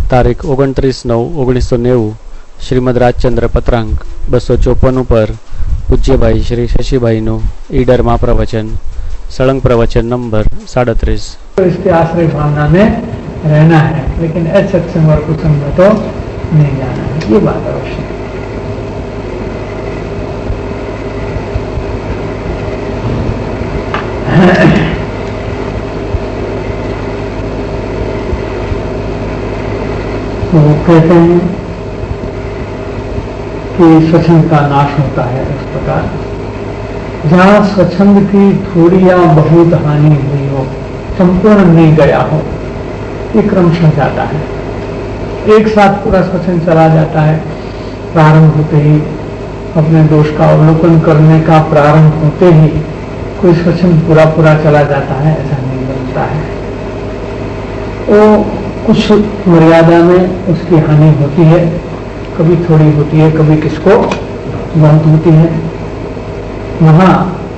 તારીખ 29/9/1990 શ્રીમદ રાજચંદ્ર પત્રાંક 254 પર પૂજ્યભાઈ શ્રી શશીભાઈનું ઈડરમાં પ્રવચન सड़ंग प्रवचन नंबर 37। तो इसके आश्रय भावना में रहना है, लेकिन असत्संग और कुसंग में तो नहीं जाना है, ये बात अवश्य है। तो कहते हैं कि स्वच्छंद का नाश होता है इस प्रकार, जहाँ स्वच्छंद की थोड़ी या बहुत हानि हुई हो, संपूर्ण नहीं गया हो, ये क्रमशः जाता है। एक साथ पूरा स्वच्छंद चला जाता है, प्रारंभ होते ही अपने दोष का अवलोकन करने का प्रारंभ होते ही कोई स्वच्छंद पूरा पूरा चला जाता है, ऐसा नहीं बनता है। वो कुछ मर्यादा में उसकी हानि होती है, कभी थोड़ी होती है, कभी किसको बहुत होती है। वहां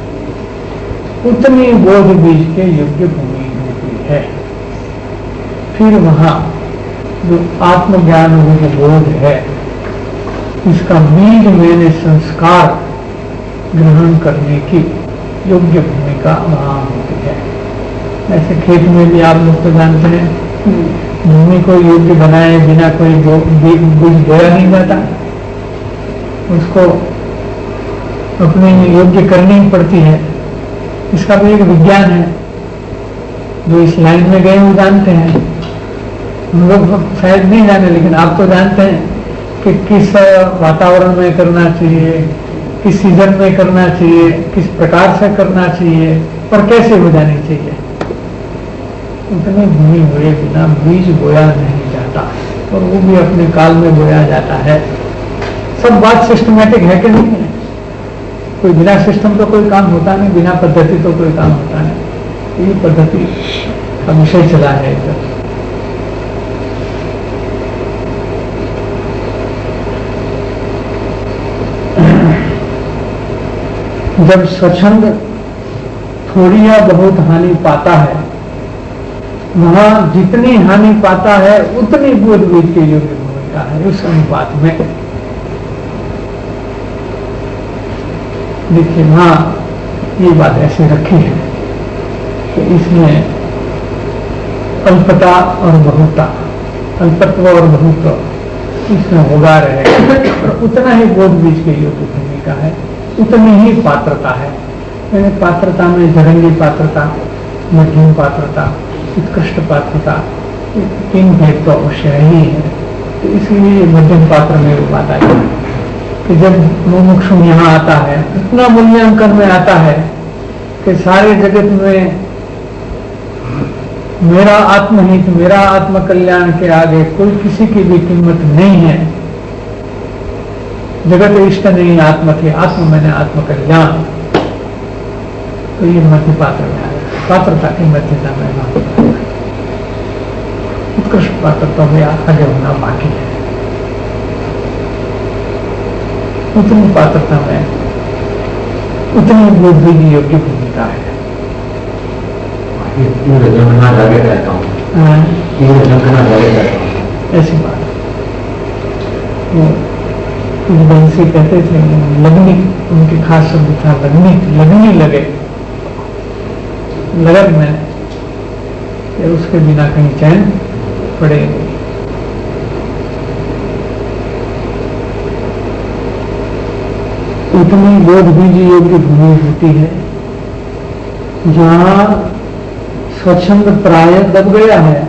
उतनी बोध बीज के योग्य भूमि होती है। फिर वहां जो आत्मज्ञान रूप बोध है, इसका बीज मैंने संस्कार ग्रहण करने की योग्य भूमिका वहां होती है। ऐसे खेत में भी आप लोग तो जानते हैं, भूमि को योग्य बनाए बिना कोई बीज बोया नहीं जाता, उसको अपने योग्य करनी पड़ती है। इसका भी एक विज्ञान है, जो इस लाइन में गए वो जानते हैं। हम लोग शायद नहीं जाने, लेकिन आप तो जानते हैं कि किस वातावरण में करना चाहिए, किस सीजन में करना चाहिए, किस प्रकार से करना चाहिए और कैसे हो जानी चाहिए। उतनी भूमि हुए बिना बीज बोया नहीं जाता, और वो भी अपने काल में बोया जाता है। सब बात सिस्टमेटिक है कि नहीं है? कोई बिना सिस्टम तो कोई काम होता नहीं, बिना पद्धति तो कोई काम होता नहीं। ये पद्धति का विषय चला है इधर। जब स्वच्छंद थोड़ी या बहुत हानि पाता है, वहां जितनी हानि पाता है उतनी बोध बीज के योग्य भूमिका है उस अनुपात में। देखिए वहां ये बात ऐसे रखी है कि इसमें अल्पता और बहुता, अल्पत्व और बहुत्व इसमें होगा रहेगा, और उतना ही बोध बीज के योग्य भूमिका है, उतनी ही पात्रता है। यानी पात्रता में जरंगी पात्रता, मध्यम पात्रता, उत्कृष्ट पात्रता, तीन भेद तो अवश्य ही है। तो इसलिए मध्यम पात्र में वो बात आई कि जब मुमुक्षु यहाँ आता है, इतना मूल्यांकन में आता है कि सारे जगत में मेरा आत्महित, मेरा आत्मकल्याण के आगे कोई किसी की भी कीमत नहीं है। जगत इष्ट नहीं आत्म के, आत्म मैंने आत्मकल्याण। तो ये मध्य पात्र में आया, पात्रता की मध्यता में बात, उत्कृष्ट पात्रता में आगे होना बाकी है। उतनी पात्रता में उतनी बुद्धि की योग्य भूमिका है। ऐसी बात बंसी कहते थे, लगनी उनकी खास शब्द था, लगनी, लगनी लगे लगन में, उसके बिना कहीं चैन पड़े। उतनी बोध बीज योग्य भूमि होती है जहाँ स्वच्छंद प्राय दब गया है,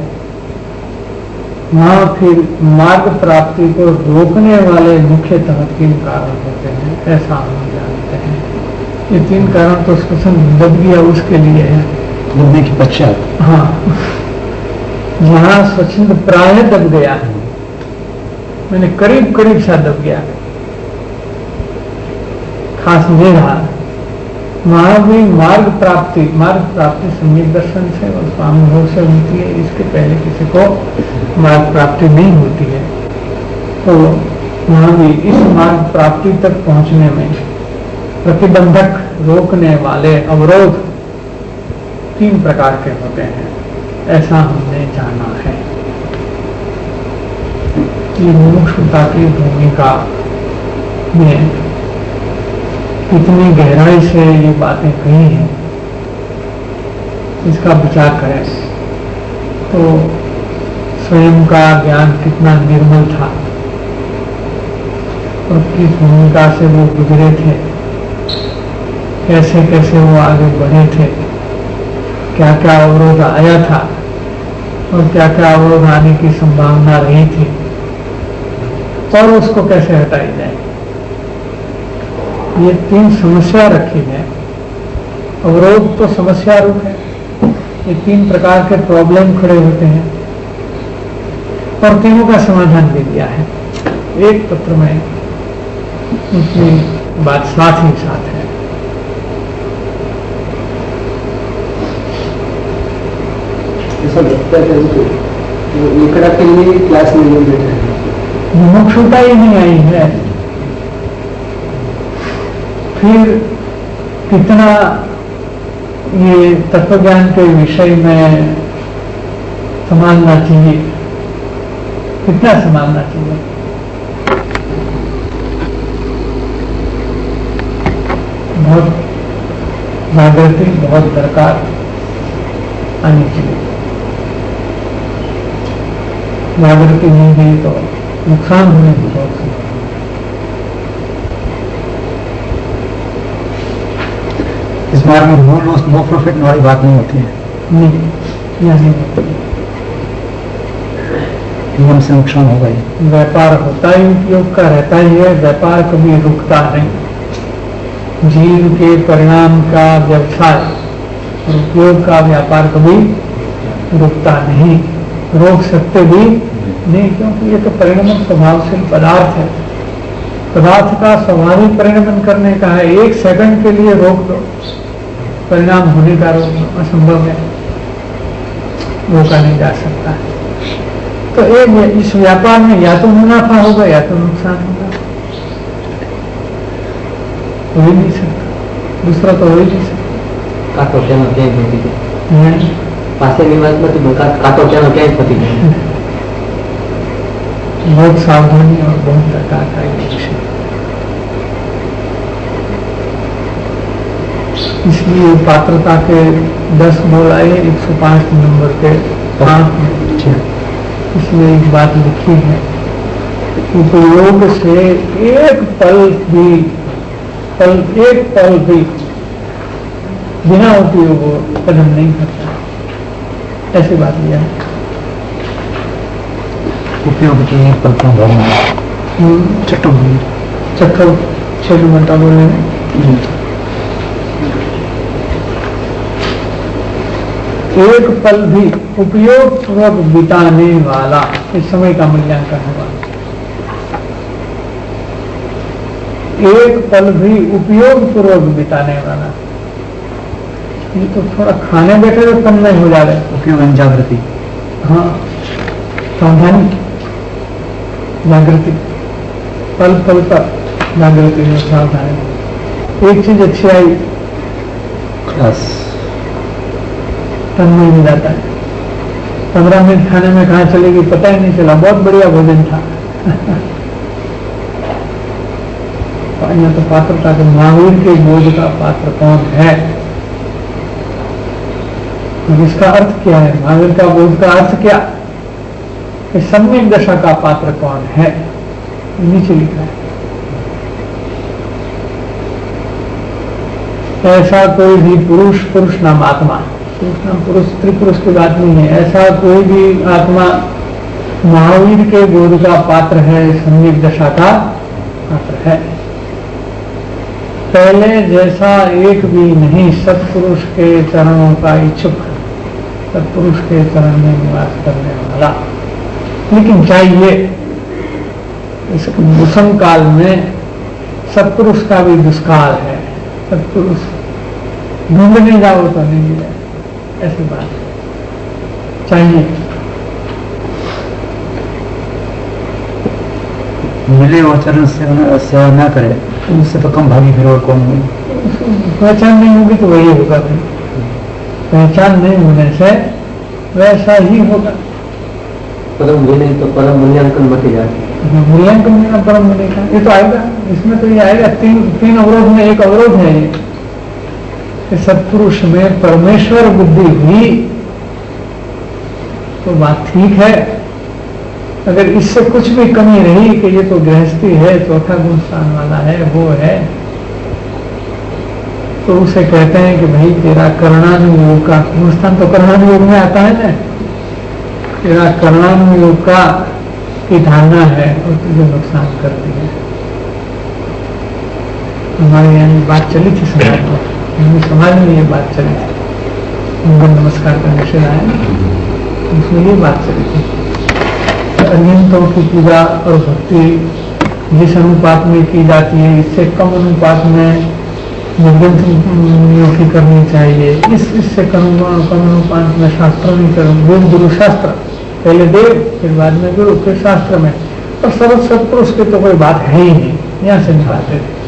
वहां फिर मार्ग प्राप्ति को रोकने वाले मुख्यतः 3 कारण होते हैं, ऐसा हम जानते हैं। ये 3 कारण तो स्वच्छंद दब गया उसके लिए है, दबने के पश्चात। हाँ, जहाँ स्वच्छंद प्राय दब गया है, मैंने करीब करीब सा दब गया, खास नहीं रहा, वहां भी मार्ग प्राप्ति सम्यक दर्शन से और स्वानुभव से होती है। इसके पहले किसी को मार्ग प्राप्ति नहीं होती है। तो वहां भी इस मार्ग प्राप्ति तक पहुंचने में प्रतिबंधक, रोकने वाले अवरोध 3 प्रकार के होते हैं, ऐसा हमने जाना है। ये मुमुक्षुता की भूमिका में कितनी गहराई से ये बातें कही हैं, इसका विचार करें तो स्वयं का ज्ञान कितना निर्मल था और किस भूमिका से वो गुजरे थे, कैसे कैसे वो आगे बढ़े थे, क्या क्या अवरोध आया था और क्या क्या अवरोध आने की संभावना रही थी और उसको कैसे हटाई जाए। ये 3 समस्या रखी है। अवरोध तो समस्या रूप है, ये 3 प्रकार के प्रॉब्लम खड़े होते हैं और तीनों का समाधान भी दिया है एक पत्र में। उसकी बात साथ ही साथ है। ऐसा लगता है एकड़ा के लिए क्लास में नहीं बैठे हैं, मुमुक्षुता ही नहीं आई है, फिर कितना ये तत्वज्ञान के विषय में संभालना चाहिए, कितना संभालना चाहिए। बहुत जागृति बहुत दरकार आनी चाहिए। जागृति नहीं गई तो नुकसान होने की बहुत संभावना। इस बार में नो लॉस नो प्रॉफिट वाली बात नहीं होती है, नहीं यह नहीं होती। नियम से नुकसान होगा ही। व्यापार होता ही उपयोग का रहता ही है, व्यापार कभी रुकता नहीं। जीव के परिणाम का व्यवसाय और उपयोग का व्यापार कभी रुकता नहीं, रोक सकते भी नहीं, क्योंकि ये तो परिणमन स्वभावशील पदार्थ है। पदार्थ का स्वाभाविक परिणमन करने का है, 1 सेकंड के लिए रोक दो, परिणाम होने का रोकना असंभव है, रोका नहीं जा सकता है। तो एक इस व्यापार में या तो मुनाफा होगा या तो नुकसान होगा, हो ही नहीं सकता, दूसरा तो हो ही नहीं सकता। बहुत सावधानी और बहुत दरकार का विषय। इसलिए पात्रता के 10 बोल आए 105 नंबर के 5 में, इसमें एक बात लिखी है, उपयोग से एक पल भी बिना उपयोग कदम नहीं करता, ऐसी बात लिया है। उपयोग के एक पल का भरना चक्कर 6 घंटा बोलने में एक पल भी उपयोग पूर्वक बिताने वाला इस समय का मूल्यांकन होगा। एक पल भी उपयोग पूर्वक बिताने वाला, ये तो थोड़ा खाने बैठे तो कम नहीं हो जा रहे। उपयोग जागृति, हाँ सावधानी जागृति, पल पल पर जागृति में सावधानी। एक चीज अच्छी आई, क्लास तन में जाता है, 15 मिनट खाने में कहाँ चलेगी पता ही नहीं चला, बहुत बढ़िया भोजन था। यहाँ तो पात्रता के महावीर के बोध का पात्र कौन है और इसका अर्थ क्या है, महावीर का बोध का अर्थ क्या, कि सम्यक दशा का पात्र कौन है, नीचे लिखा है। ऐसा कोई भी पुरुष नाम आत्मा, पुरुष नाम पुरुष स्त्री पुरुष की बात नहीं है, ऐसा कोई भी आत्मा महावीर के बोध का पात्र है, सम्यक दशा का पात्र है। पहले जैसा एक भी नहीं सत्पुरुष के चरणों का इच्छुक, सत्पुरुष के चरण में निवास करने वाला। लेकिन चाहिए इस मुसम काल में सत्पुरुष का भी दुष्काल है, सत्पुरुष ढूंढने जाओ तो नहीं मिले, ऐसी बात चाहिए। मिले और चरण सेवा न करे उससे तो कम भागी फिर और कौन होगी। पहचान नहीं होगी तो वही होगा, पहचान नहीं होने से वैसा ही होगा। परम विनय तो परम मूल्यांकन मत जाए। मूल्यांकन देना परम होने का, ये तो आएगा, इसमें तो ये आएगा। तीन अवरोध में एक अवरोध है ये कि सत्पुरुष में परमेश्वर बुद्धि हुई तो बात ठीक है। अगर इससे कुछ भी कमी रही कि ये तो गृहस्थी है, चौथा गुण स्थान वाला है, वो है, तो उसे कहते हैं कि भाई तेरा कर्णानुयोग का गुण स्थान तो कर्णानुयोग में आता है ना, तेरा कर्णानुयोग का की धारणा है और तुझे नुकसान करती है। हमारे यहाँ बात चली थी समाज में, हिंदू समाज में ये बात चली थी, उनका नमस्कार का निषेध आया, उसमें ये बात चली थी। अनियंतों की पूजा और भक्ति जिस अनुपात में की जाती है, इससे कम अनुपात में निर्गंथियों की करनी चाहिए, इससे कम अनुपात में शास्त्रों में करो। वेद गुरु शास्त्र, पहले देव फिर बाद में गुरु फिर शास्त्र में, और सर्व सत्पुरुष की तो कोई बात है ही नहीं, यहाँ से निकालते थे।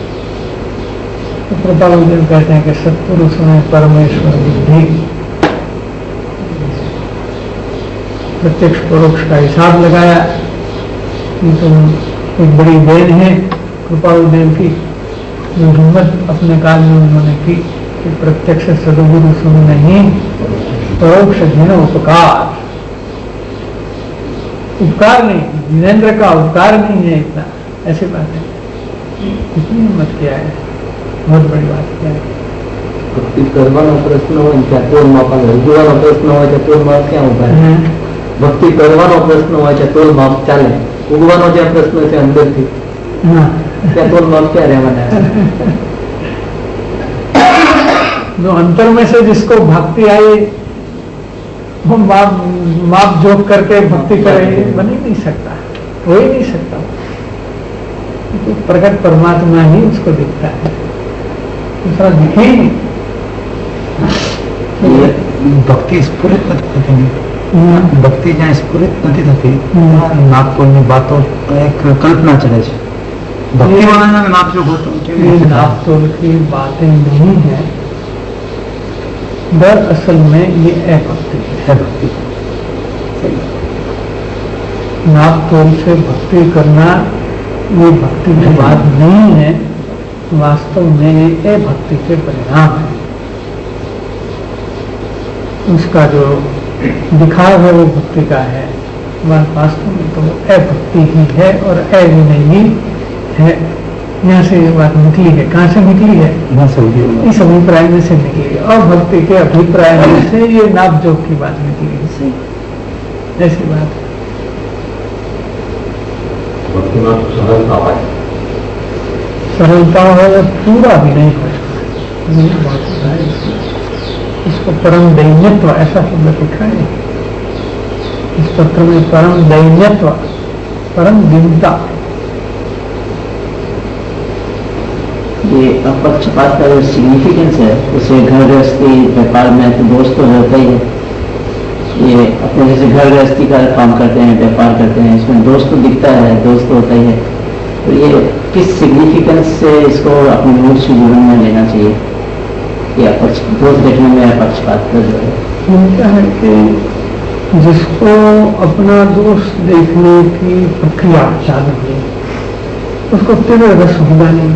तो कृपालुदेव कहते हैं कि सत्पुरुष में परमेश्वर बुद्धि, प्रत्यक्ष परोक्ष का हिसाब लगाया कि तो एक बड़ी देन है कृपालुदेव की, जो हिम्मत अपने काल में उन्होंने की कि प्रत्यक्ष सदगुरु सुन नहीं, परोक्ष धीन उपकार, उपकार नहीं, जिनेन्द्र का उपकार नहीं है इतना, ऐसी बात है। कितनी हिम्मत किया है, बहुत बड़ी बात किया है। भक्ति करवाना प्रश्न हो क्या तोड़ मापा, उगવાનો प्रश्न हो क्या तोड़ माप क्या होता है? भक्ति करवानो प्रश्न हो क्या तोड़ माप चाले, उगવાનો जो प्रश्न है अंदर थी क्या तोड़ माप क्या रहवाना है? जो अंतर में से जिसको भक्ति आई वो माप जोक करके भक्ति करे, बन ही नहीं सकता, हो ही नहीं सकता। तो प्रकट परमात्मा ही उसको दिखता है, दूसरा दिखे ही नहीं। ભક્તિ સ્ફુરિત નથી થતી, ભક્તિ જ્યાં સ્ફુરિત નથી થતી નાગપુરની વાતો એક કલ્પના ચલે છે। ભક્તિ વાળાના નાગજો હોતો नागपुर की बातें नहीं है, दरअसल में ये अभक्ति है। ભક્તિ नागपुर से भक्ति करना ये भक्ति की बात नहीं है, वास्तव में ये अभक्ति के परिणाम है। उसका जो दिखाव है वो भक्ति का है, वह वास्तव में तो अभक्ति ही है और अविनयी है। यहाँ से ये बात निकली है, कहाँ से निकली है? इस अभिप्राय में से निकली है, और भक्ति के अभिप्राय में से ये नाप जोक की बात निकली है, ऐसी बात है। सरलता हो और पूरा भी नहीं हो, इसको परम दैन्यत्व ऐसा शब्द लिखा है इस पत्र में, परम दैन्यत्व, परम दीनता। ये अपक्षपात का जो सिग्निफिकेंस है, उसे घर गृहस्थी व्यापार में तो दोस्त तो रहता ही है, ये अपने जैसे घर गृहस्थी का काम करते हैं, व्यापार करते हैं, इसमें दोस्त तो दिखता है, दोस्त तो होता ही है। तो ये किस सिग्निफिकेंस से इसको अपने मूल जीवन में लेना चाहिए? ये दोस्त देखने में अपक्षपात का जो है क्या है कि जिसको अपना दोस्त देखने की प्रक्रिया चालू है उसको तीव्र रस होगा नहीं,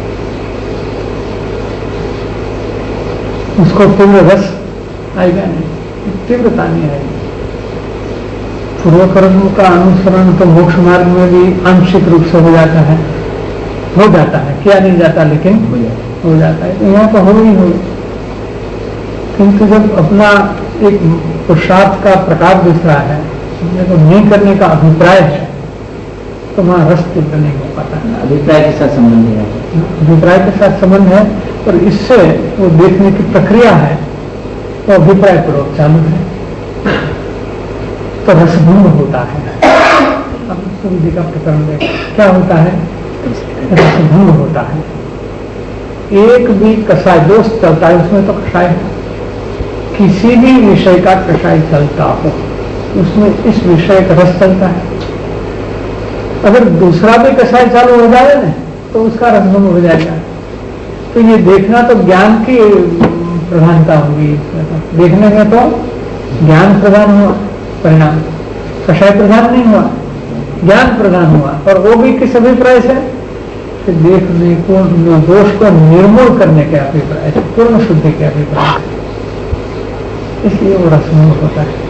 उसको तीव्र रस आएगा नहीं, तीव्रता नहीं आएगी। पूर्व कर्मों का अनुसरण तो मोक्ष मार्ग में भी आंशिक रूप से हो जाता है, किया नहीं जाता लेकिन हो जाता है। तो यहाँ तो हो ही हो, किंतु जब अपना एक पुरुषार्थ का प्रकार दूसरा है, तो नहीं करने का अभिप्राय है, तो वहाँ रस तीव्र नहीं हो पाता। अभिप्राय के साथ संबंध है, अभिप्राय के साथ संबंध है, पर इससे वो देखने की प्रक्रिया है तो अभिप्राय पूर्वक चालू है, तो रसभंग होता है। अब सूर्य जी का प्रकरण देख क्या होता है, रसभंग होता है। एक भी कषाय दोस्त चलता है उसमें तो कषाय है, किसी भी विषय का कषाय चलता हो उसमें इस विषय का रस चलता है। अगर दूसरा भी कषाय चालू हो जाए ना तो उसका रसभंग हो जाएगा। तो ये देखना तो ज्ञान की प्रधानता होगी, देखने में तो ज्ञान प्रधान हुआ परिणाम, कषाय प्रधान नहीं हुआ। ज्ञान प्रदान हुआ, और वो भी किस अभिप्राय से? कि देखने को, दोष को निर्मूल करने के अभिप्राय से, पूर्ण शुद्धि के अभिप्राय से, इसलिए वो रसमूल होता है।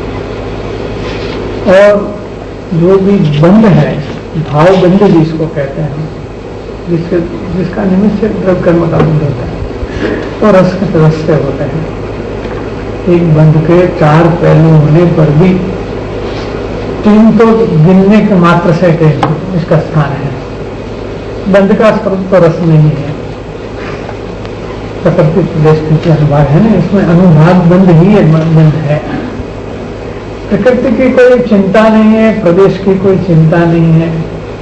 और जो भी बंध है, भाव बंध जिसको कहते हैं, जिसका निमित्त से द्रव्य कर्म का बंध होता है, और रस से होता है। एक बंध के 4 पहलू होने पर भी 3 तो गिनने के मात्र से इसका स्थान है। बंध का स्वरूप तो रस नहीं है, प्रकृति प्रदेश अनुभाग है ना, इसमें अनुभाग बंध ही बंध है। प्रकृति की कोई चिंता नहीं है, प्रदेश की कोई चिंता नहीं है,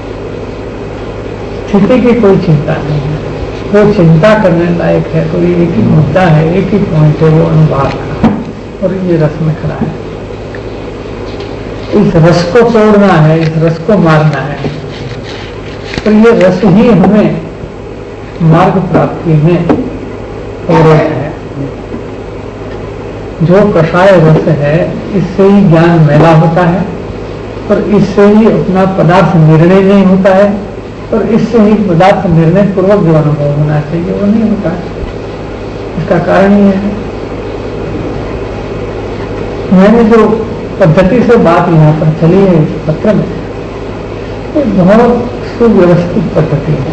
स्थिति की कोई चिंता नहीं है। वो चिंता करने लायक है, तो ये एक ही मुद्दा है, एक ही पॉइंट है, वो अनुभाग का, और ये रस में खड़ा है। इस रस को तोड़ना है, इस रस को मारना है, तो ये रस ही हमें मार्ग प्राप्ति में पूरक है। जो कषाय रस है, इससे ही ज्ञान मेला होता है, और इससे ही अपना पदार्थ निर्णय नहीं होता है, और इससे ही पदार्थ निर्णय पूर्वक जो अनुभव होना चाहिए वो नहीं होता है। इसका कारण ये है, मैंने जो पद्धति से बात यहाँ पर चली है इस पत्र में, वो बहुत सुव्यवस्थित पद्धति है,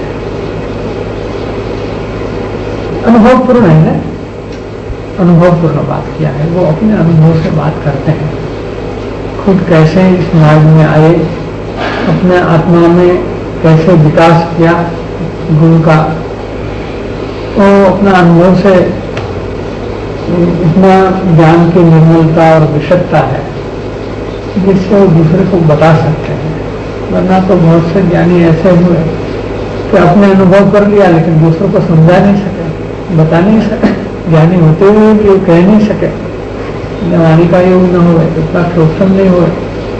अनुभवपूर्ण है ना, अनुभवपूर्ण बात किया है। वो अपने अनुभव से बात करते हैं, खुद कैसे इस मार्ग में आए, अपने आत्मा में कैसे विकास किया गुरु का, वो अपना अनुभव से इतना ज्ञान की निर्मलता और विशदता है जिससे वो दूसरे को बता सकते हैं। वरना तो बहुत से ज्ञानी ऐसे हुए कि अपने अनुभव कर लिया लेकिन दूसरों को समझा नहीं सके, बता नहीं सके, ज्ञानी होते हुए भी वो कह नहीं सके, ज्ञानी का योग न हो, इतना प्रोत्साहन नहीं हुए।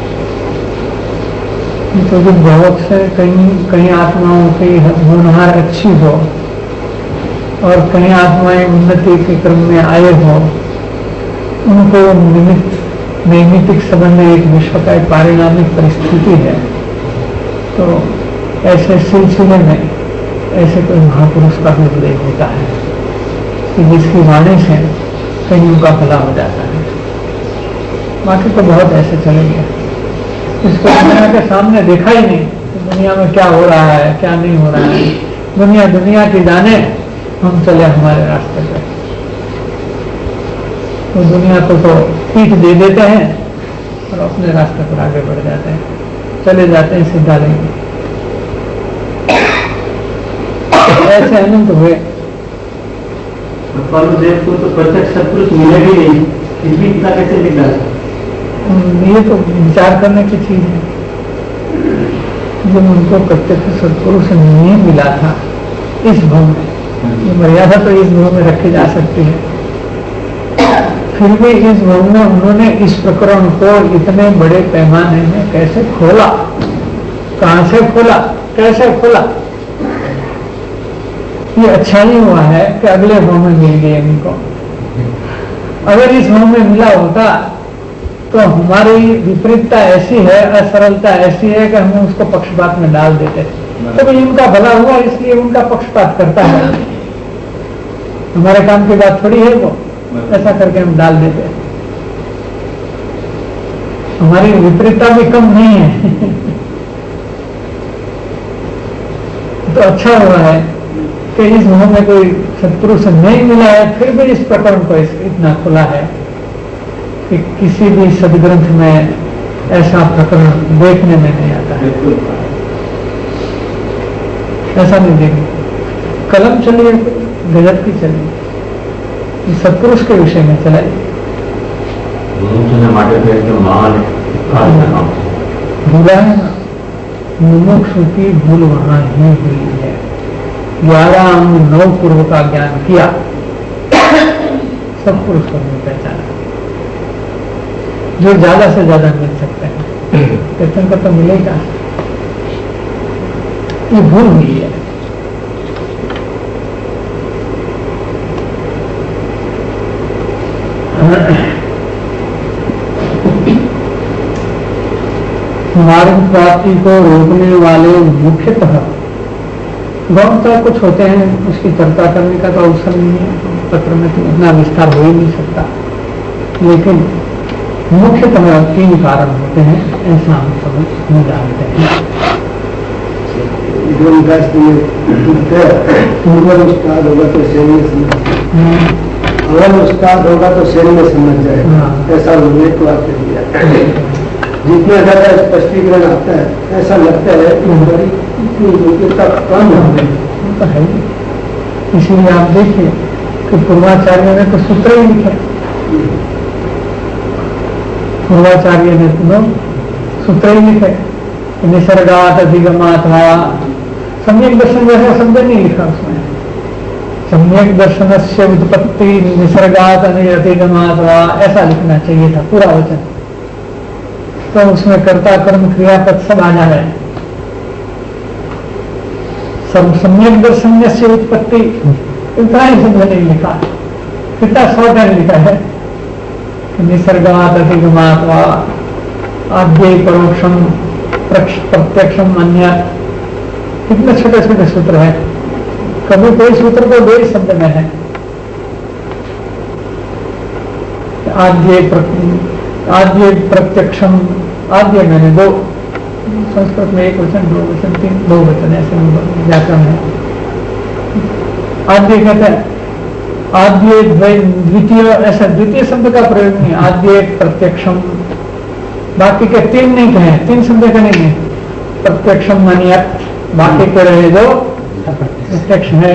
तो जो बहुत से कई आत्माओं की होनहार अच्छी हो, और कई आत्माएं उन्नति के क्रम में आए हो, उनको नैमितिक संबंध एक विश्व का एक पारिणामिक परिस्थिति है, तो ऐसे सिलसिले में ऐसे कोई महापुरुष का भी उल्लेख होता है कि जिसकी वाणी से कईयों का भला हो जाता है। बाकी तो बहुत ऐसे चले गए, इसको दुनिया के सामने देखा ही नहीं कि दुनिया में क्या हो रहा है, क्या नहीं हो रहा है। दुनिया की जाने, हम चले हमारे रास्ते पर। तो दुनिया को तो पीठ दे देते हैं और अपने रास्ते पर आगे बढ़ जाते हैं, चले जाते हैं सीधा लेंगे। ऐसे अनंत हुए। देव को तो प्रत्यक्ष सत्पुरुष मिले भी नहीं, फिर भी इतना कैसे लिख रहा है? ये तो विचार करने की चीज है। जब उनको प्रत्यक्ष सत्पुरुष नहीं मिला था इस भाव में, ये मर्यादा तो इस भाव में रखी जा सकती है, फिर भी इस भाव में उन्होंने इस प्रकरण को इतने बड़े पैमाने में कैसे खोला, कहां से खोला, कैसे खोला। ये अच्छा ही हुआ है कि अगले भाव में मिल गए इनको। अगर इस भाव में मिला होता तो हमारी विपरीतता ऐसी है, असरलता ऐसी है कि हम उसको पक्षपात में डाल देते। तो भाई उनका भला हुआ इसलिए उनका पक्षपात करता है, हमारे काम की बात थोड़ी है वो, ऐसा करके हम डाल देते। हमारी विपरीतता भी कम नहीं है। तो अच्छा हुआ है कि इस भाव में कोई सत्पुरुष नहीं मिला है, फिर भी इस प्रकरण को इतना खुला है कि किसी भी सदग्रंथ में ऐसा प्रकरण देखने में नहीं आता है। ऐसा नहीं देखेंगे, कलम चलिए गजब की चलिए, सत्पुरुष के विषय में चलाइए। भूला है ना, मुमुक्षु की भूल वहां ही हुई है। 11 अंग 9 पूर्व का ज्ञान किया, सत्पुरुष को नहीं पहचाना, जो ज्यादा से ज्यादा मिल सकते हैं, कीर्तन का तो मिलेगा, ये भूल हुई है। मार्ग प्राप्ति को रोकने वाले मुख्यतः बहुत सारे कुछ होते हैं, उसकी चर्चा करने का तो अवसर नहीं है, पत्र में तो इतना विस्तार हो ही नहीं सकता, लेकिन मुख्यतः 3 कारण होते हैं, ऐसा हम समझ जानते हैं। अगर उस्ताद होगा तो शैली में समझ जाए, अगर उस्ताद होगा तो शैली में समझ जाए, ऐसा उन्होंने तो आपने दिया। जितना ज्यादा स्पष्टीकरण आता है ऐसा लगता है कि हमारी इतनी योग्यता कम हो गई तो है। इसीलिए आप देखिए कि पूर्वाचार्य ने तो सूत्र ही लिखे, पूर्वाचार्य ने तो सूत्र ही लिखे, निसर्गात अधिगमात वा, सम्यक दर्शन जैसा शब्द नहीं लिखा उसमें, सम्यक दर्शन से उत्पत्ति निसर्गात अधिगमात वा, ऐसा लिखना चाहिए था पूरा वचन, तो उसमें कर्ता कर्म क्रियापद सब आ जाए। सम्यक दर्शन से उत्पत्ति इतना ही शब्द नहीं लिखा, कितना शॉर्ट है लिखा है, निसर्गात अधिगमात वा, आद्य परोक्षम प्रत्यक्षम अन्य, कितने छोटे छोटे सूत्र है, कभी कोई सूत्र तो 2 शब्द में है। आद्य प्रत्यक्षम, आद्य मैंने 2, संस्कृत में 1 वचन 2 वचन 3 2 वचन ऐसे व्याकरण है। आद्य कहते हैं, आद्य द्वितीय, ऐसा द्वितीय शब्द का प्रयोग नहीं, आद्य प्रत्यक्षम, बाकी के 3 नहीं कहे, 3 शब्द का नहीं है, प्रत्यक्षम मानिया, बाकी के रहे जो प्रत्यक्ष है।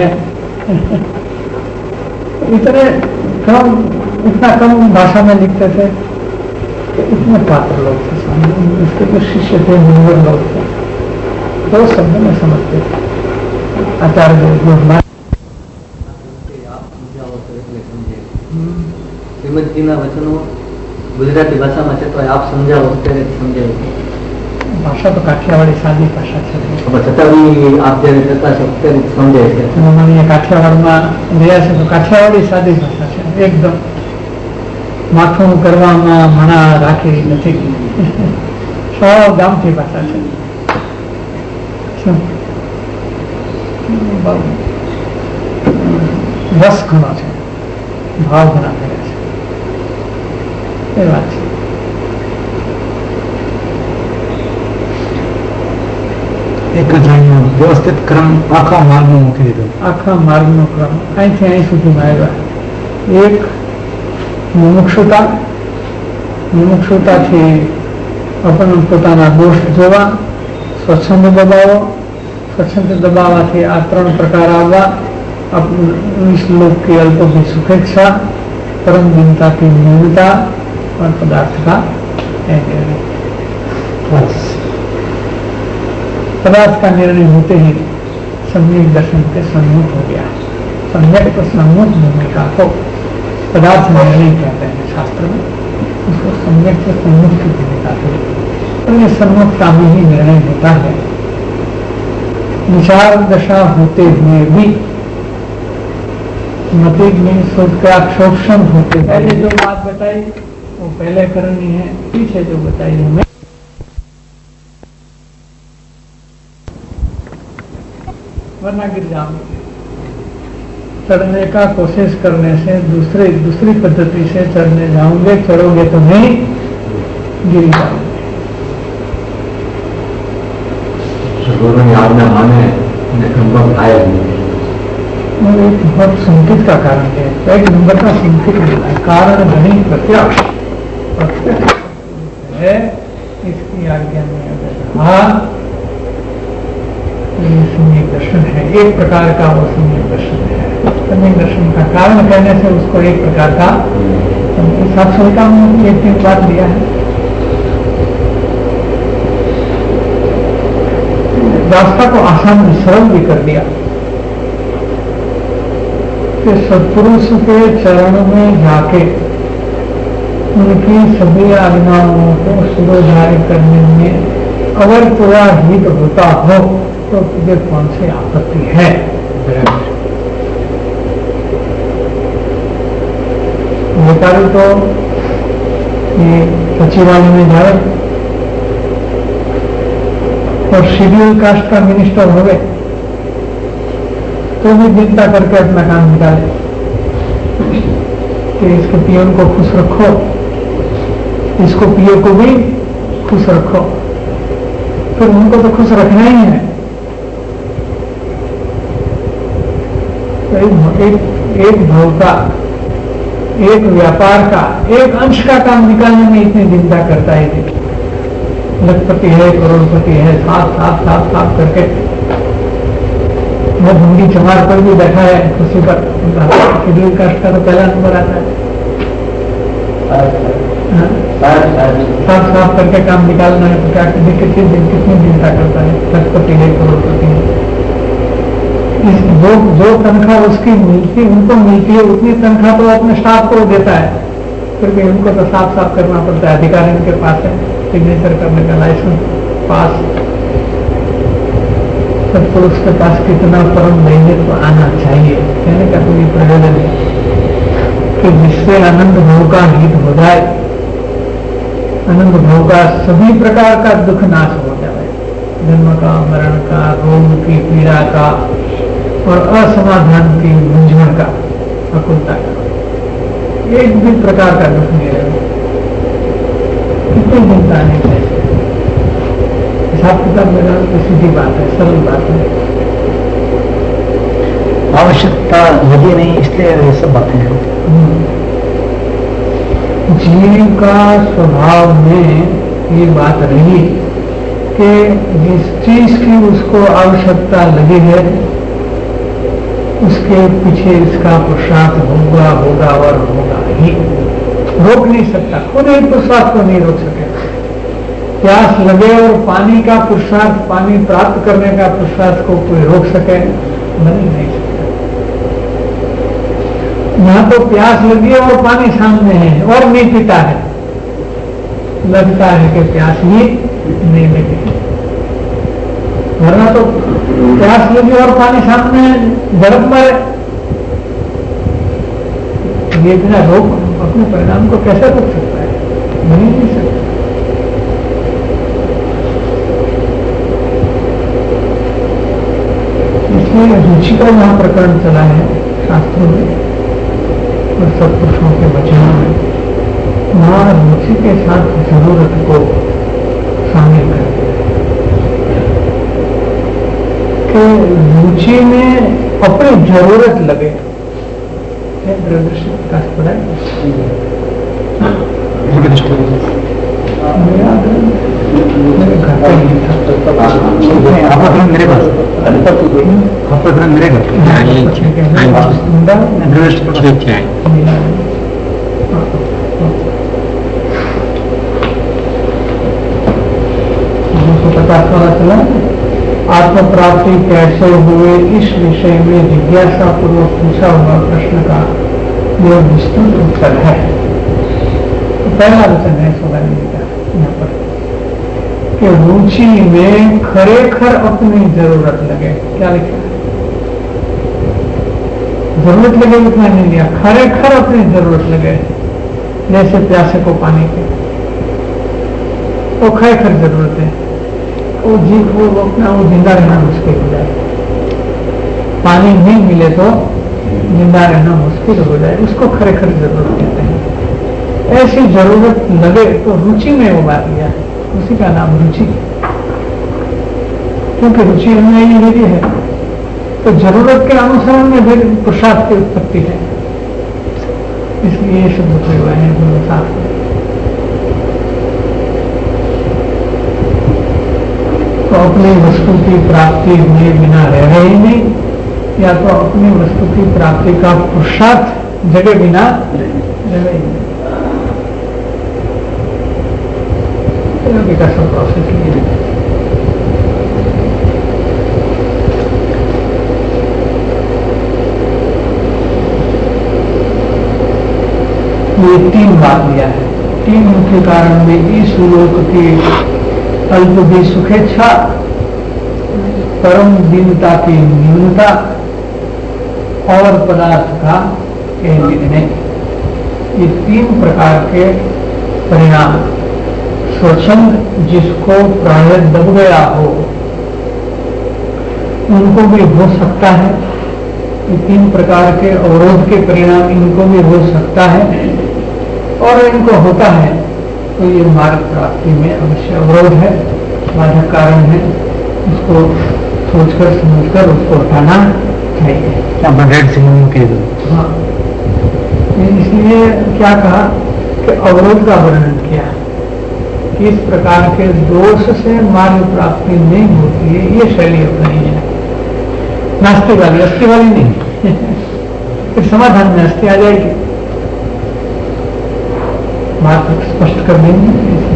इतना कम भाषा में लिखते थे, इतने पात्र लोग थे सामने, उसके जो शिष्य थे मुनिवर लोग थे, 2 शब्द में समझते थे। आचार्य जो શ્રીમદજીના વચનો ગુજરાતી ભાષામાં છે તો આપ સમજાવો ત્યારે સમજાવો। भाषा तो काठियावाड़ी सादी भाषा है, છતાં બી આપ જ્યારે કરતા છો ત્યારે સમજાય છે। काठियावाड़ में રહ્યા છે तो काठियावाड़ी सादी भाषा है, एकदम माथું કરવામાં મણા રાખી નથી, સાવ ગામઠી ભાષા છે। રસ ઘણો છે, ભાવ ઘણા કર્યા છે, એ વાત છે। એક જ વ્યવસ્થિત ક્રમ આખા માર્ગનો મૂકી દીધો, આખા માર્ગનો ક્રમ અહીંથી અહીં સુધીમાં આવ્યા। એક મુમુક્ષુતાથી આપણને પોતાના દોષ જોવા, સ્વચ્છંદ દબાવો, સ્વચ્છંદ દબાવવાથી આ 3 પ્રકાર આવવા, श्लोक की अल्प की सुखेक्षा, परम दीनता की न्यूनता और पदार्थ का पदार्थ का निर्णय होते ही सम्यक दर्शन के सम्मुख हो गया। सम्यक तो सम्मुख भूमिका को पदार्थ निर्णय कहते हैं शास्त्र में, उसको सम्यक से सम्मुख की भूमिका को, और ये सम्मुख का भी ही निर्णय होता है। विचार दशा होते हुए भी मतिक में शोषण होते, पहले जो बात बताई वो पहले करनी है, पीछे जो बताई हमें वरना गिर जाओगे। चढ़ने का कोशिश करने से दूसरी पद्धति से चढ़ने जाओगे, चढ़ोगे तो नहीं, गिर जाओगे। आपने माने आया और एक बहुत संकेत का कारण है, एक नंबर का संकेत मिला है, कारण नहीं प्रत्यक्ष है। इसकी आज्ञा में अगर हाँ सम्यक दर्शन है, एक प्रकार का वो सम्यक दर्शन है। सम्यक दर्शन का कारण कहने से उसको एक प्रकार का साक्षरता में एक बात लिया है। रास्ता को आसान सरल भी कर दिया कि सत्पुरुष के चरण में जाके उनकी सभी आज्ञाओं को सुधार करने में अगर पूरा हित होता हो तो तुझे कौन सी आपत्ति है। व्यापारी तो ये सचिवालय में जाए और शेड्यूल कास्ट का मिनिस्टर हो गए तो भी चिंता करके अपना काम निकाले कि इसके पीएम को खुश रखो, इसको पीओ को भी खुश रखो। फिर उनको तो खुश रखना ही है। तो एक भाव का, एक व्यापार का, एक अंश का काम निकालने में इतनी चिंता करता है। लखपति है, करोड़पति है, साफ करके मैं भूंगी चमार पर भी बैठा है कुर्सी पर, शेड्यूल कास्ट का तो पहला नंबर आता है। साफ करके काम निकालना है तो क्या कितनी चिंता करता है। लखपति है, करोड़पति है, जो तनख्वाह उसकी मिलती, उनको मिलती है उतनी तनख्वाह तो अपने स्टाफ को देता है, फिर भी उनको तो साफ करना पड़ता है। अधिकार इनके पास है, सिग्नेचर करने का लाइसेंस पास, सबको उसके पास कितना परम महीने तो आना चाहिए। कहने का कोई प्रयोजन है कि जिससे आनंद भाव का हित हो जाए, आनंद भाव का सभी प्रकार का दुख नाश हो जाए, जन्म का, मरण का, रोग की पीड़ा का और असमाधान की मूंझवण का, अकुलता का, एक भी प्रकार का दुख नहीं रहे। कितनी चिंता नहीं चाहिए। हिसाब किताब मेरा तो सीधी बात है, सरल बात है। आवश्यकता लगी नहीं इसलिए ये सब बातें हैं। जीव का स्वभाव में ये बात रही कि जिस चीज की उसको आवश्यकता लगी है उसके पीछे इसका पुरुषार्थ होगा और होगा ही, रोक नहीं सकता। खुद ही पुरुषार्थ को नहीं रोक सके। प्यास लगे और पानी का पुरुषार्थ, पानी प्राप्त करने का पुरुषार्थ को कोई रोक सके? बन ही नहीं सकता। यहाँ तो प्यास लगी और पानी सामने है और नहीं पीता है, लगता है कि प्यास ही नहीं लगी, वरना तो प्यास लगी और पानी सामने झड़प मारे, ये बिना रोक अपने परिणाम को कैसे रोक सकता है? बन ही नहीं सकता। इसलिए रुचि का यहाँ प्रकरण चला है शास्त्रों में और सत्पुरुषों के वचनों में, वहाँ रुचि के साथ जरूरत को शामिल कर दिया कि रुचि में अपनी जरूरत लगे। दूरदर्शन विकास पड़ा मेरे घर पे नहीं था, आपका मेरे पास, आपका मेरे घर पता चला आत्म प्राप्ति कैसे हुए, इस विषय में जिज्ञासा पूर्वक पूछा हुआ प्रश्न का यह विस्तृत उत्तर है। तो पहला वचन है 16 का यहाँ पर कि रुचि में खरेखर अपनी जरूरत लगे। क्या लिखा है? जरूरत लगे उतना नहीं लिया, खरेखर अपनी जरूरत लगे। जैसे प्यासे को पानी की वो खरेखर जरूरत है, वो जीव को अपना वो जिंदा रहना मुश्किल हो जाए। पानी नहीं मिले तो जिंदा रहना मुश्किल हो जाए, उसको खरेखर जरूरत कहते हैं। ऐसी जरूरत लगे तो रुचि में वो बात लिया है, उसी का नाम रुचि, क्योंकि रुचि हमने ये मेरी है तो जरूरत के अनुसार में फिर पुरुषार्थ की उत्पत्ति है, इसलिए ये शब्द प्रयोग है साफ। तो अपनी वस्तु की प्राप्ति में बिना रह ही नहीं, या तो अपनी वस्तु की प्राप्ति का पुरुषार्थ जगह बिना रह ही नहीं। विकास प्रोसेस ये 3 बात लिया है। 3 मुख्य कारण में इस लोक की अल्प भी सुखेच्छा, परम दीनता की न्यूनता और पदार्थ का केंद्र, ये 3 प्रकार के परिणाम स्वच्छंद जिसको प्राय दब गया हो उनको भी हो सकता है, ये 3 प्रकार के अवरोध के परिणाम इनको भी हो सकता है, और इनको होता है तो ये मार्ग प्राप्ति में अवश्य अवरोध है, बाधक कारण है, उसको सोचकर समझकर उसको हटाना चाहिए। हाँ, इसलिए क्या कहा कि अवरोध का वर्णन किया, किस प्रकार के दोष से मार्ग प्राप्ति नहीं होती है, ये शैली अपनाई है। नास्तिक वाली, अस्थि वाली नहीं। फिर समाधान में अस्थि आ जाएगी, बात स्पष्ट कर देंगे।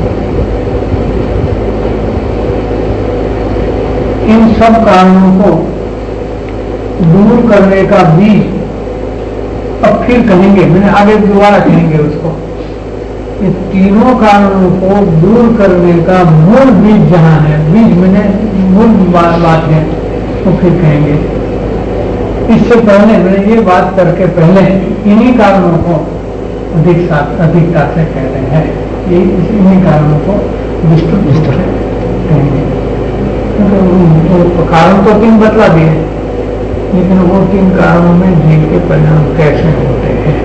इन सब कारणों को दूर करने का बीज अब फिर कहेंगे, मैंने आगे दोबारा कहेंगे उसको, ये तीनों कारणों को दूर करने का मूल बीज जहां है, बीज मैंने मूल बात है, तो फिर कहेंगे। इससे पहले मैंने ये बात करके पहले इन्हीं कारणों को अधिकता से कह रहे हैं, ये इन्हीं कारणों को विस्तृत कहेंगे। तो कारण तो 3 बतला दिए, लेकिन वो 3 कारणों में जीव के परिणाम कैसे होते हैं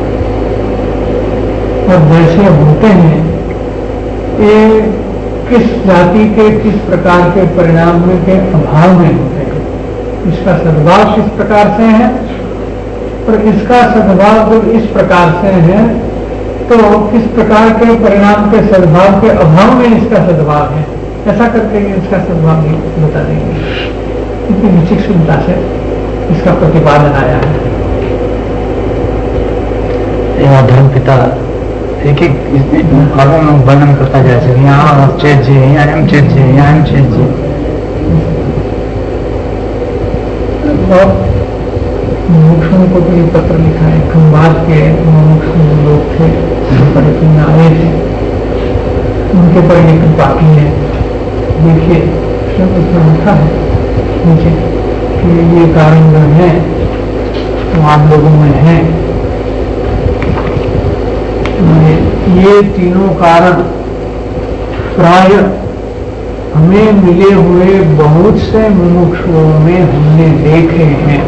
और जैसे होते हैं, ये किस जाति के किस प्रकार के परिणाम के अभाव में होते हैं, इसका सद्भाव किस प्रकार से है, और इसका सद्भाव जब इस प्रकार से है तो किस प्रकार के परिणाम के सद्भाव के अभाव में इसका सद्भाव है, ऐसा करके इसका सद्भाव भी बता देंगे। इतनी विचक्षणता से इसका प्रतिपादन आया है। धर्म पिता एक भागों में वर्णन करता जाए, यहाँ चेत जी, यहाँ एम चेत जी, यहाँ एम चेत जी। और मुमुक्षुओं को भी पत्र लिखा है, खंबात के मुमुक्षु लोग थे, परिचय आए थे, उनके पर ये कृपा की है। देखिए उसमें लिखा है नीचे कि ये कारण जो है वो आप लोगों में है, ये तीनों कारण प्राय हमें मिले हुए बहुत से मुमुक्षुओं में हमने देखे हैं।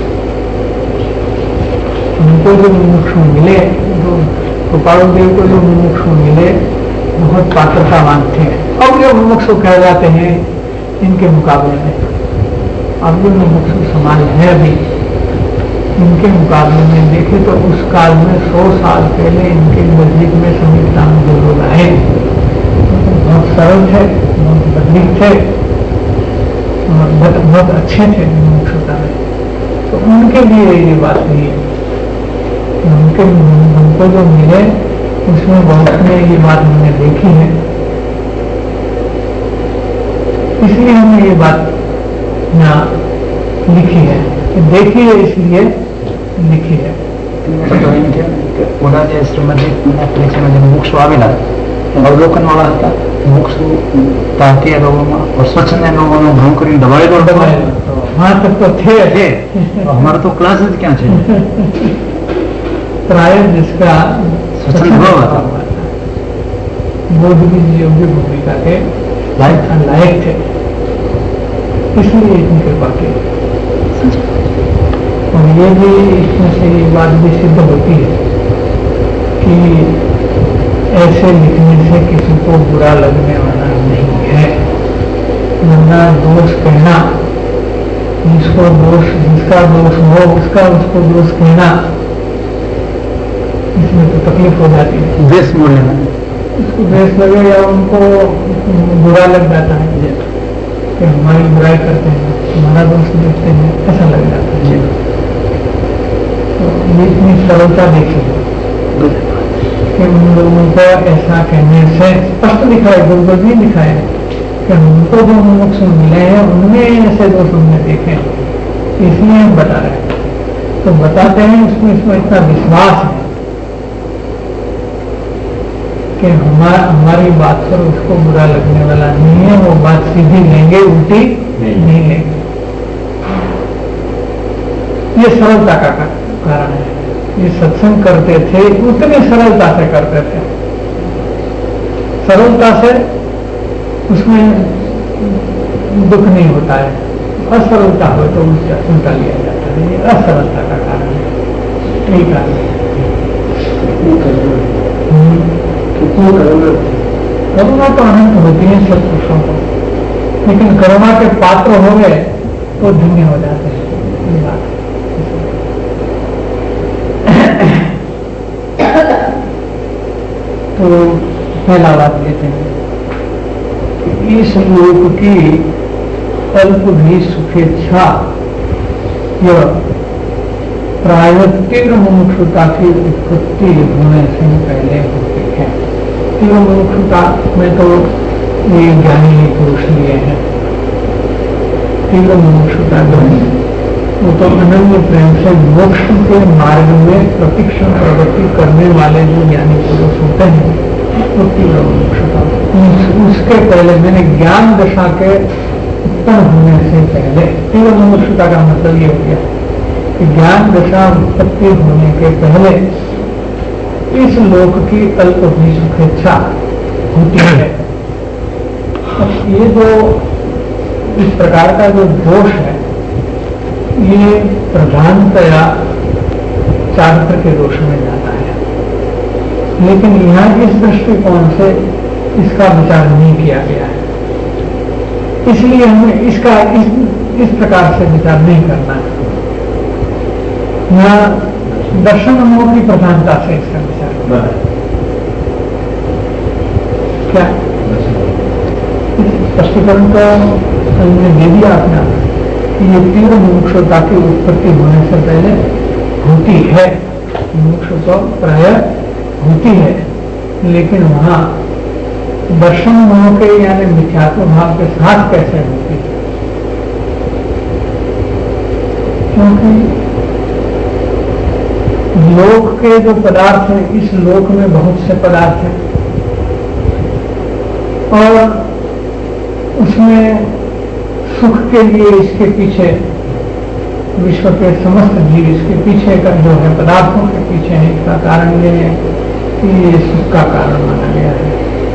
हमको जो मुमुक्षु मिले, गोपाल देव को जो मुमुक्षु मिले बहुत पात्रतावान थे। अब जो मुमुक्षु कह जाते हैं इनके मुकाबले में, अब जो मुमुक्षु समाज है अभी, इनके मुकाबले में देखे तो उस काल में 100 साल पहले इनके नजदीक में समीपता में जो लोग आए तो बहुत सरल थे, बहुत बदलीक थे और बहुत अच्छे थे मुमुक्षुता में। तो उनके लिए ये बात नहीं है, उनको जो मिले उसमें बहुत ने ये बात हमने देखी है, इसलिए हमने ये बात यहाँ लिखी है। देखी है इसलिए लिखी है। मुमुक्षु आवेला अवलोकन वाला था, मुमुक्षु भारतीय लोगों में और स्वच्छंद लोगों में घूम कर दबाए तो वहां तक तो थे हमारा तो क्लासेस क्या थे प्राय जिसका स्वच्छंद हुआ था, वो भी योग्य भूमिका के लायक थे, इसलिए इतनी कृपा की। और ये भी इसमें से ये बात भी सिद्ध होती है कि ऐसे लिखने से किसी को बुरा लगने वाला नहीं है, वरना दोष कहना, जिसको दोष, जिसका दोष हो उसको दोष कहना, इसमें तो तकलीफ हो जाती है। द्वेष मोड़ लेना, उसको द्वेष लगे या उनको बुरा लग जाता है कि हमारी बुराई करते हैं, हमारा दोष देखते हैं, ऐसा लग जाता है। तो ये इतनी सरलता देखी कि उन लोगों को ऐसा कहने से स्पष्ट लिखा है, गुरुदेव जी लिखा है कि हमको जो मुमुक्षु मिले हैं उनमें ऐसे दोष हमने देखे, इसलिए हम बता रहे हैं। तो बताते हैं उसमें इतना विश्वास है कि हमारी बात पर उसको बुरा लगने वाला नहीं है, वो बात सीधी लेंगे, उल्टी नहीं लेंगे। ये सरलता का कारण है। ये सत्संग करते थे उतनी सरलता से करते थे, सरलता से उसमें दुख नहीं होता है, असरलता हो तो उससे उल्टा लिया जाता है, ये असरलता का कारण है, यही कारण है। करुणा तो अनंत होती है सब पुरुषों को, लेकिन करुणा के पात्र हो गए तो धन्य हो जाते हैं, ये बात है। तो पहला बात लेते हैं कि इस लोक की अल्प भी सुखेच्छा यह प्राय तीव्र मुमुक्षुता की उत्पत्ति होने से पहले होती है। तीव्र मुमुक्षुता में तो ये ज्ञानी पुरुष लिए हैं। तीव्र मुमुक्षुता जो है वो तो अनन्य प्रेम से मोक्ष के मार्ग में प्रतिक्षण प्रगति करने वाले जो ज्ञानी पुरुष होते हैं वो तीव्र मुमुक्षुता। उसके पहले मैंने ज्ञान दशा के उत्पन्न होने से पहले, तीव्र मुमुक्षुता का मतलब ये हो गया कि ज्ञान दशा उत्पत्ति होने के पहले इस लोक की अल्प भी सुखेच्छा होती है। ये जो इस प्रकार का जो दोष है ये प्रधानतया चारित्र के दोष में जाता है, लेकिन यहाँ इस दृष्टिकोण से इसका विचार नहीं किया गया है, इसलिए हमें इसका इस प्रकार से विचार नहीं करना है। यहाँ दर्शन अनुभव की प्रधानता से इसका विचार करना है। क्या स्पष्टीकरण तो हमने दे दिया अपना कि ये तीव्र मुमुक्षुता की उत्पत्ति होने से पहले होती है, मुमुक्षु तो प्राय होती है, लेकिन वहां दर्शन मोह के यानी मिथ्यात्व भाव के साथ कैसे होती है? क्योंकि लोक के जो पदार्थ हैं, इस लोक में बहुत से पदार्थ हैं और उसमें सुख के लिए इसके पीछे विश्व के समस्त जीव इसके पीछे का जो है पदार्थों के पीछे है, इसका कारण ये है कि ये सुख का कारण माना गया है।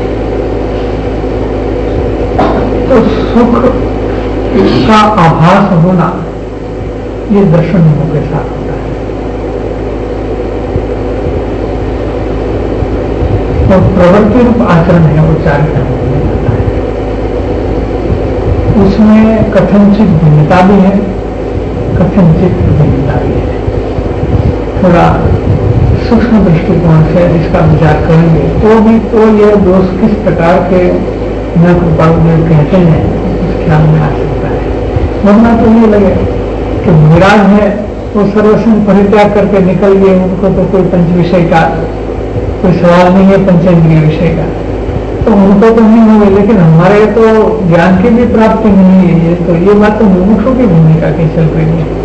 तो सुख का आभास होना ये दर्शन मोह के साथ होता है। तो प्रवृत्ति रूप आचरण है वो चारित्र में जाता है, उसमें कथनचित भिन्नता भी है, कथनचित भिन्नता भी है। थोड़ा सूक्ष्म दृष्टिकोण से इसका विचार करेंगे तो ये दोष किस प्रकार के न कृपाल कहते हैं उस ख्याल में आ सकता है। वरना तो ये लगे कि विराग है वो सर्वसंग परित्याग करके निकल गए, उनको तो कोई पंच विषय का कोई सवाल नहीं है, पंचेंद्रिय विषय का, तो उनको तो नहीं होगा, लेकिन हमारे तो ज्ञान की भी प्राप्ति नहीं है। ये तो ये बात तो मुमुक्षु की भूमिका की चल रही है।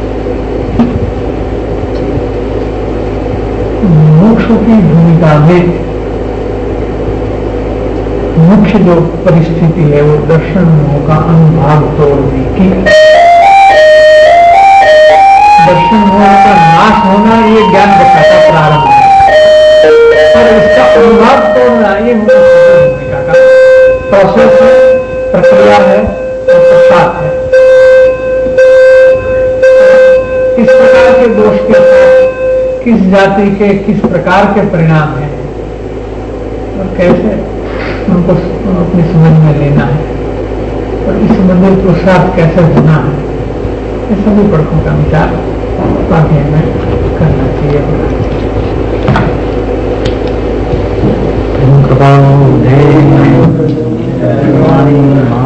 मुमुक्षु की भूमिका में मुख्य जो परिस्थिति है वो दर्शन मोह का अनुभाग तोड़ने की। दर्शन मोह का नाश होना ये ज्ञान दशा का प्रारंभ है और इसका अनुभाग तोड़ना ये भूमिका का प्रोसेस है, प्रक्रिया है और प्रसाद है। इस प्रकार के दोष के साथ किस जाति के किस प्रकार के परिणाम है और कैसे उनको अपनी समझ में लेना है और इस संबंधित पुरुषार्थ कैसे होना है, ये सभी पढ़ों का विचार आगे में करना चाहिए।